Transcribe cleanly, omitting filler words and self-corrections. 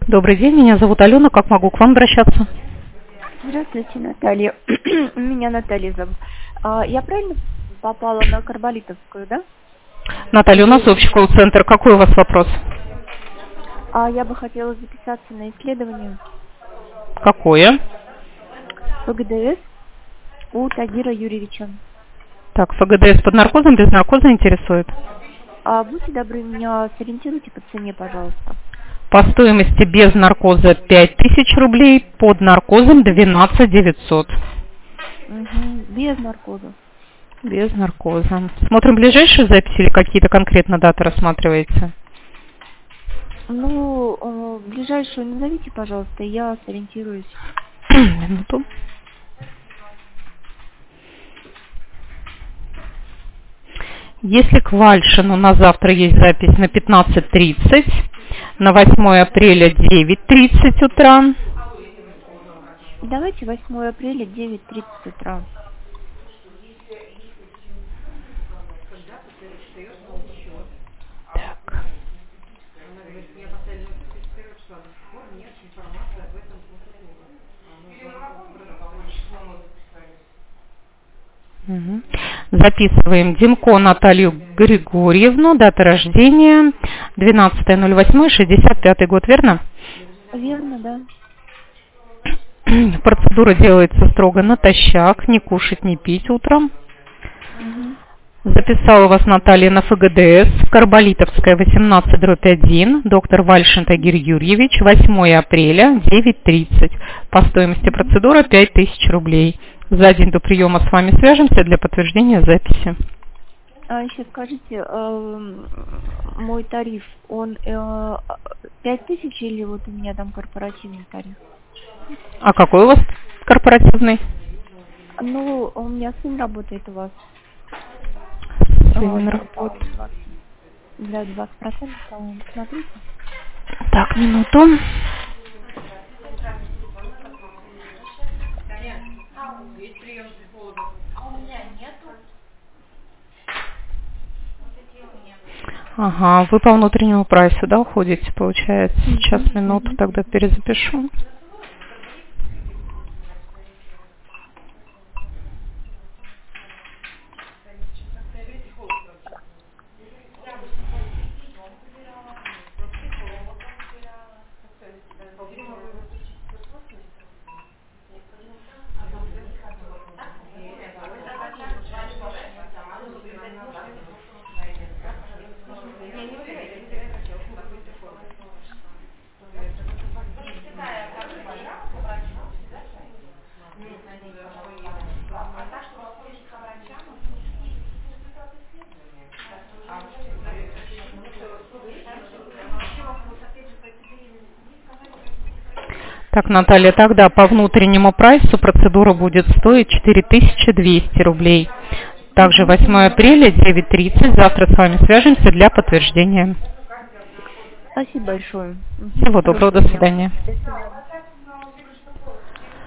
Добрый день, меня зовут Алена. Как могу к вам обращаться? Здравствуйте, Наталья. Меня Наталья зовут. Я правильно попала на Карболитовскую, да? Наталья, у нас общий колл-центр. Какой у вас вопрос? Я бы хотела записаться на исследование Какое? ФГДС у Тагира Юрьевича. Так, ФГДС под наркозом, без наркоза интересует? Будьте добры, меня сориентируйте по цене, пожалуйста. По стоимости без наркоза 5000 рублей, под наркозом 12 900. Без наркоза. Без наркоза. Смотрим ближайшие записи или какие-то конкретно даты рассматриваете? Ближайшую назовите, пожалуйста, и я сориентируюсь. Минуту. Если к Вальшину на завтра есть запись на 15:30, на 8 апреля 9:30 утра. Давайте 8 апреля 9:30 утра. Так. Угу. Записываем Демко Наталью Григорьевну, дата рождения 12.08.65 год, верно? Верно, да. Процедура делается строго натощак, не кушать, не пить утром. Записала вас Наталья на ФГДС, Карболитовская, 18/1, доктор Вальшин Тагир Юрьевич, 8 апреля, 9:30. По стоимости процедура 5000 рублей. За день до приема с вами свяжемся для подтверждения записи. Еще скажите, мой тариф, он 5000 или вот у меня там корпоративный тариф? А какой у вас корпоративный? У меня сын работает у вас. Сын работает. Для 20%, по-моему, смотрите. Так, минуту. Ага, вы по внутреннему прайсу, да, уходите, получается? Сейчас, минуту, тогда перезапишу. Так, Наталья, тогда по внутреннему прайсу процедура будет стоить 4200 рублей. Также 8 апреля, 9:30. Завтра с вами свяжемся для подтверждения. Спасибо большое. Всего доброго, до свидания. До свидания.